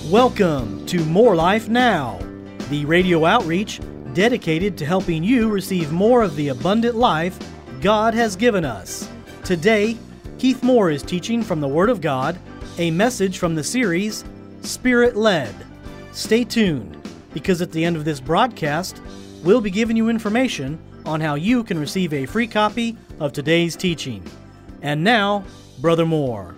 Welcome to More Life Now, the radio outreach dedicated to helping you receive more of the abundant life God has given us. Today, Keith Moore is teaching from the Word of God, a message from the series, Spirit-Led. Stay tuned, because at the end of this broadcast, we'll be giving you information on how you can receive a free copy of today's teaching. And now, Brother Moore.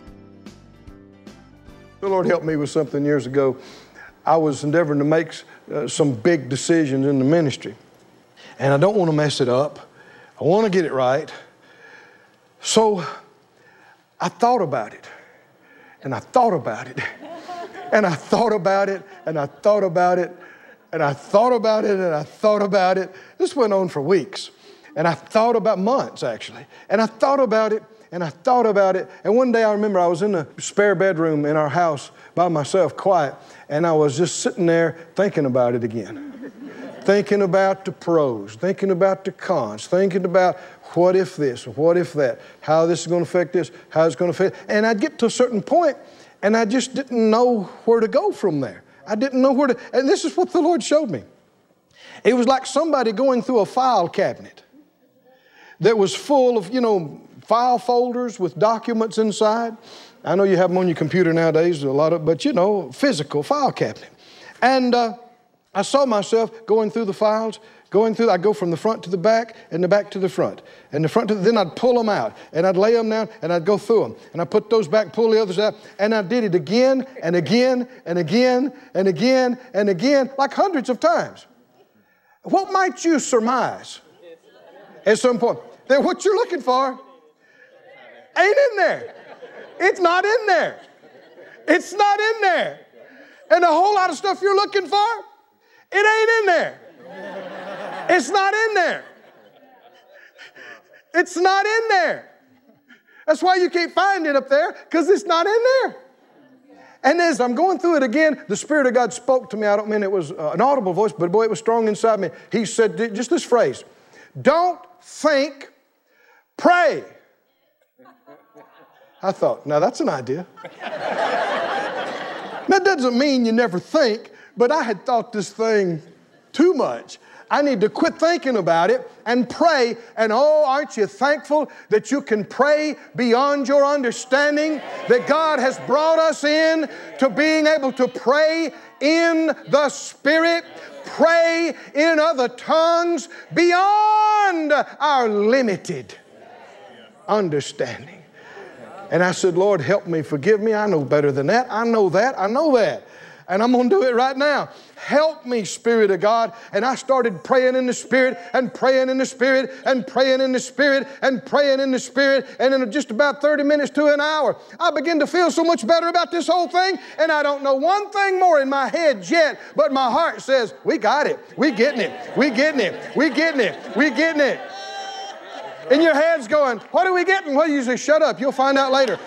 The Lord helped me with something years ago. I was endeavoring to make some big decisions in the ministry. And I don't want to mess it up. I want to get it right. So I thought about it. And I thought about it. And I thought about it. And I thought about it. And I thought about it. And I thought about it. This went on for weeks. And I thought about months, actually. And I thought about it. And I thought about it, and one day I remember I was in the spare bedroom in our house by myself, quiet, and I was just sitting there thinking about it again. Thinking about the pros, thinking about the cons, thinking about what if this, what if that, how this is going to affect this, how it's going to affect. And I'd get to a certain point, and I just didn't know where to go from there. I didn't know where to, and this is what the Lord showed me. It was like somebody going through a file cabinet that was full of, file folders with documents inside. I know you have them on your computer nowadays, a lot of, but physical file cabinet. And I saw myself going through the files, I'd go from the front to the back and the back to the front. And the front to then I'd pull them out and I'd lay them down and I'd go through them. And I'd put those back, pull the others out. And I did it again and again and again and again and again, like hundreds of times. What might you surmise at some point? That what you're looking for ain't in there. It's not in there. It's not in there. And a whole lot of stuff you're looking for, it ain't in there. It's not in there. It's not in there. That's why you can't find it up there, because it's not in there. And as I'm going through it again, the Spirit of God spoke to me. I don't mean it was an audible voice, but boy, it was strong inside me. He said just this phrase, don't think, pray. I thought, now that's an idea. That doesn't mean you never think, but I had thought this thing too much. I need to quit thinking about it and pray. And oh, aren't you thankful that you can pray beyond your understanding? That God has brought us in to being able to pray in the Spirit, pray in other tongues beyond our limited understanding. And I said, Lord, help me, forgive me. I know better than that. I know that. And I'm going to do it right now. Help me, Spirit of God. And I started praying in the Spirit and praying in the Spirit and praying in the Spirit and praying in the Spirit. And in just about 30 minutes to an hour, I began to feel so much better about this whole thing. And I don't know one thing more in my head yet, but my heart says, we got it. We getting it. We getting it. We getting it. We getting it. And your head's going, what are we getting? Well, you say, shut up. You'll find out later.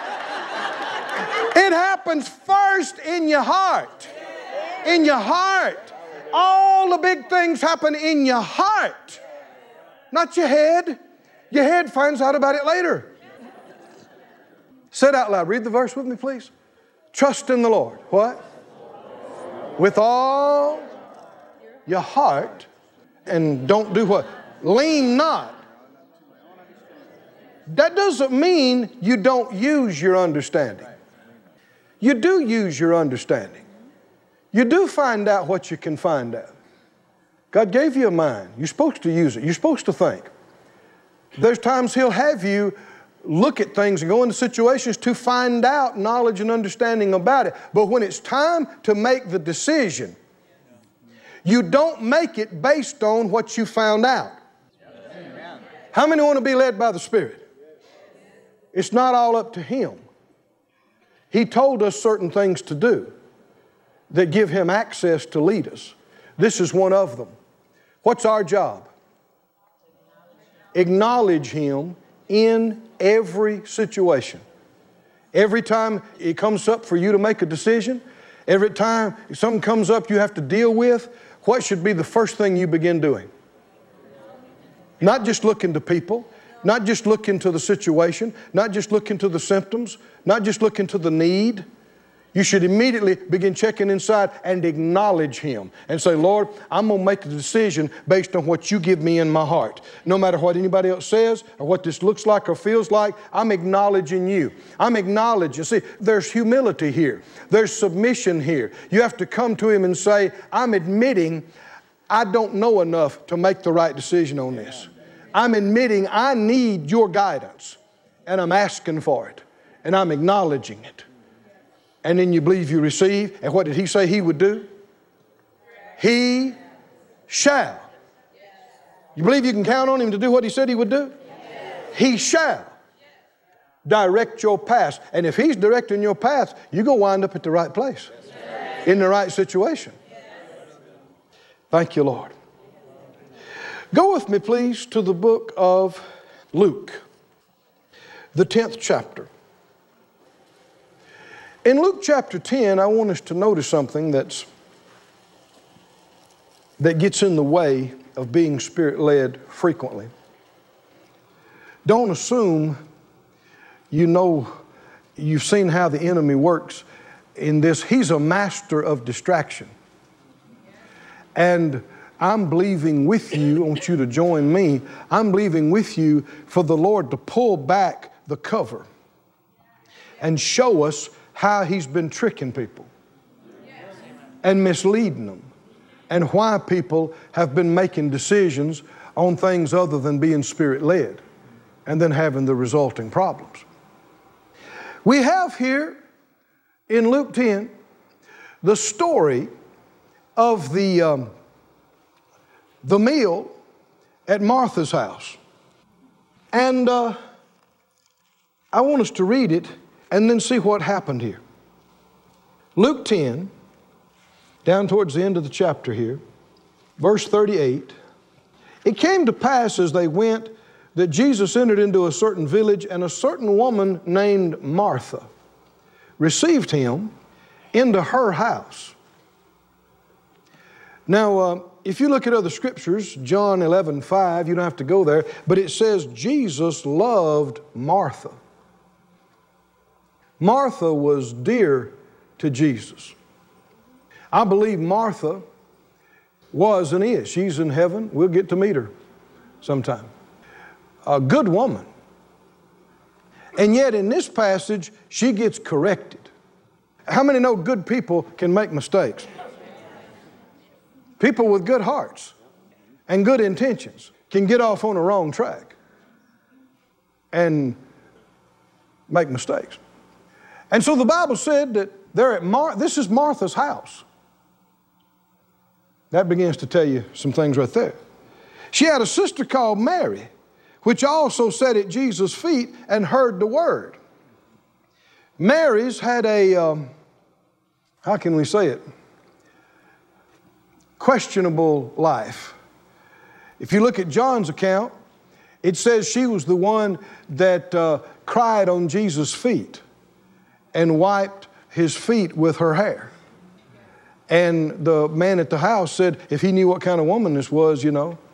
It happens first in your heart. In your heart. All the big things happen in your heart. Not your head. Your head finds out about it later. Say it out loud. Read the verse with me, please. Trust in the Lord. What? With all your heart. And don't do what? Lean not. That doesn't mean you don't use your understanding. You do use your understanding. You do find out what you can find out. God gave you a mind. You're supposed to use it. You're supposed to think. There's times He'll have you look at things and go into situations to find out knowledge and understanding about it. But when it's time to make the decision, you don't make it based on what you found out. How many want to be led by the Spirit? It's not all up to Him. He told us certain things to do that give Him access to lead us. This is one of them. What's our job? Acknowledge Him in every situation. Every time it comes up for you to make a decision, every time something comes up you have to deal with, what should be the first thing you begin doing? Not just looking to people, not just looking to the situation, not just looking to the symptoms, not just looking to the need. You should immediately begin checking inside and acknowledge Him and say, Lord, I'm going to make a decision based on what you give me in my heart. No matter what anybody else says or what this looks like or feels like, I'm acknowledging you. I'm acknowledging. See, there's humility here. There's submission here. You have to come to Him and say, I'm admitting I don't know enough to make the right decision on this. I'm admitting I need your guidance, and I'm asking for it, and I'm acknowledging it. And then you believe you receive. And what did He say He would do? He shall. You believe you can count on Him to do what He said He would do? He shall direct your path. And if He's directing your path, you're going to wind up at the right place, in the right situation. Thank you, Lord. Go with me, please, to the book of Luke, the 10th chapter. In Luke chapter 10, I want us to notice something that gets in the way of being Spirit-led frequently. Don't assume you've seen how the enemy works in this. He's a master of distraction. And I'm believing with you, I want you to join me, I'm believing with you for the Lord to pull back the cover and show us how He's been tricking people and misleading them, and why people have been making decisions on things other than being Spirit-led and then having the resulting problems. We have here in Luke 10 the story of the meal at Martha's house. And I want us to read it and then see what happened here. Luke 10, down towards the end of the chapter here, verse 38. It came to pass as they went that Jesus entered into a certain village, and a certain woman named Martha received Him into her house. Now, if you look at other scriptures, John 11:5, you don't have to go there, but it says Jesus loved Martha. Martha was dear to Jesus. I believe Martha was and is. She's in heaven. We'll get to meet her sometime. A good woman. And yet in this passage, she gets corrected. How many know good people can make mistakes? People with good hearts and good intentions can get off on a wrong track and make mistakes. And so the Bible said that this is Martha's house. That begins to tell you some things right there. She had a sister called Mary, which also sat at Jesus' feet and heard the word. Mary's had a, how can we say it? Questionable life. If you look at John's account, it says she was the one that cried on Jesus' feet and wiped His feet with her hair. And the man at the house said if he knew what kind of woman this was,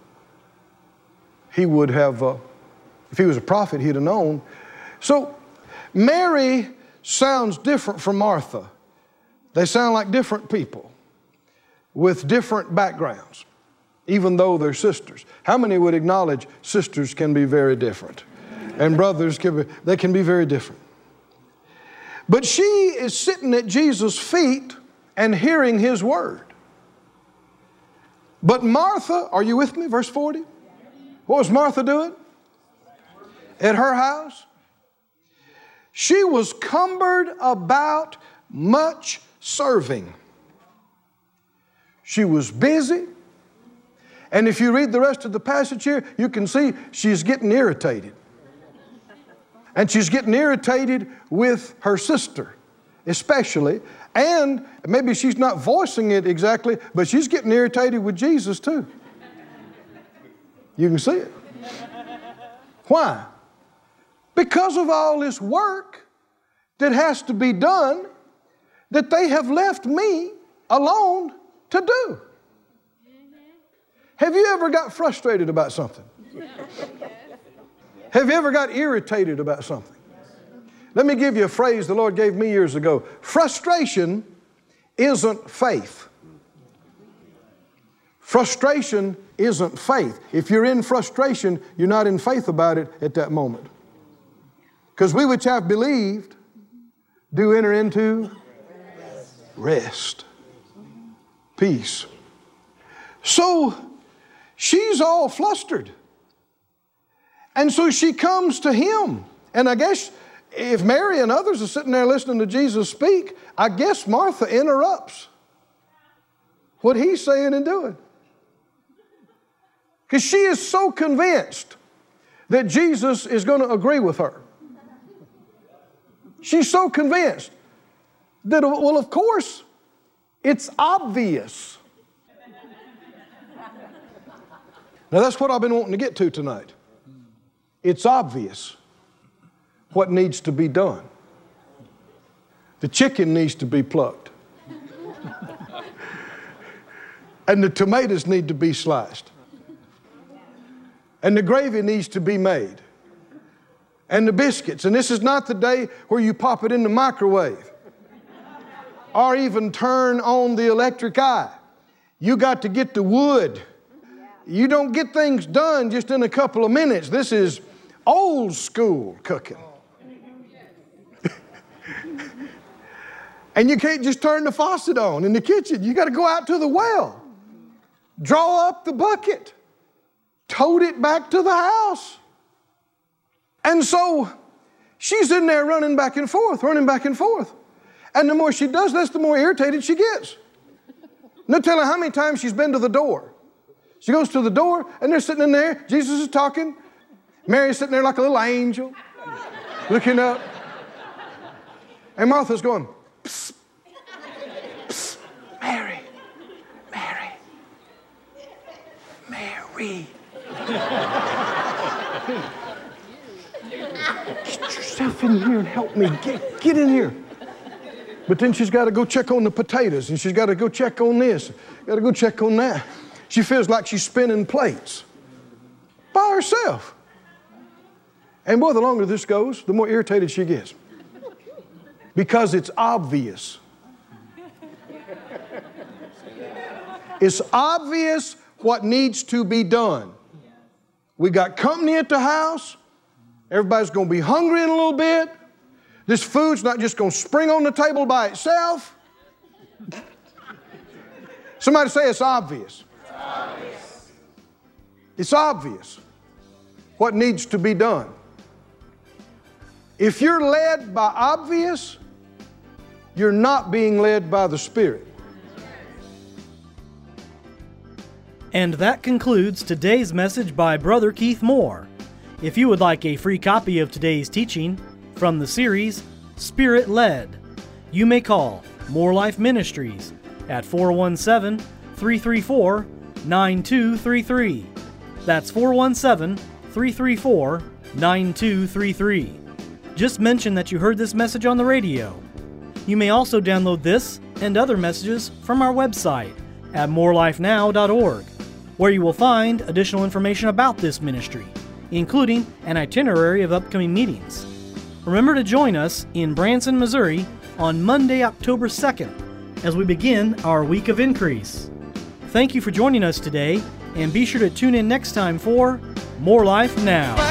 he would have, if he was a prophet, he'd have known. So Mary sounds different from Martha. They sound like different people with different backgrounds, even though they're sisters. How many would acknowledge sisters can be very different? And brothers they can be very different. But she is sitting at Jesus' feet and hearing His word. But Martha, are you with me? Verse 40. What was Martha doing? At her house? She was cumbered about much serving. She was busy. And if you read the rest of the passage here, you can see she's getting irritated. And she's getting irritated with her sister, especially. And maybe she's not voicing it exactly, but she's getting irritated with Jesus too. You can see it. Why? Because of all this work that has to be done that they have left me alone to do. Have you ever got frustrated about something? Have you ever got irritated about something? Let me give you a phrase the Lord gave me years ago. Frustration isn't faith. Frustration isn't faith. If you're in frustration, you're not in faith about it at that moment. Because we which have believed do enter into rest. Peace. So she's all flustered. And so she comes to him. And I guess if Mary and others are sitting there listening to Jesus speak, I guess Martha interrupts what he's saying and doing. Because she is so convinced that Jesus is going to agree with her. She's so convinced that, well, of course, it's obvious. Now, that's what I've been wanting to get to tonight. It's obvious what needs to be done. The chicken needs to be plucked. And the tomatoes need to be sliced. And the gravy needs to be made. And the biscuits. And this is not the day where you pop it in the microwave or even turn on the electric eye. You got to get the wood. You don't get things done just in a couple of minutes. This is old school cooking. And you can't just turn the faucet on in the kitchen. You got to go out to the well, draw up the bucket, tote it back to the house. And so she's in there running back and forth. And the more she does this, the more irritated she gets. No telling how many times she's been to the door. She goes to the door, and they're sitting in there. Jesus is talking. Mary's sitting there like a little angel, looking up. And Martha's going, psst, psst, Mary. Get yourself in here and help me. Get in here. But then she's got to go check on the potatoes, and she's got to go check on this, got to go check on that. She feels like she's spinning plates by herself. And boy, the longer this goes, the more irritated she gets. Because it's obvious. It's obvious what needs to be done. We got company at the house. Everybody's going to be hungry in a little bit. This food's not just going to spring on the table by itself. Somebody say it's obvious. It's obvious what needs to be done. If you're led by obvious, you're not being led by the Spirit. And that concludes today's message by Brother Keith Moore. If you would like a free copy of today's teaching from the series Spirit Led, you may call More Life Ministries at 417-334-9233. That's 417-334-9233. Just mention that you heard this message on the radio. You may also download this and other messages from our website at morelifenow.org, where you will find additional information about this ministry, including an itinerary of upcoming meetings. Remember to join us in Branson, Missouri on Monday, October 2nd, as we begin our Week of Increase. Thank you for joining us today, and be sure to tune in next time for More Life Now.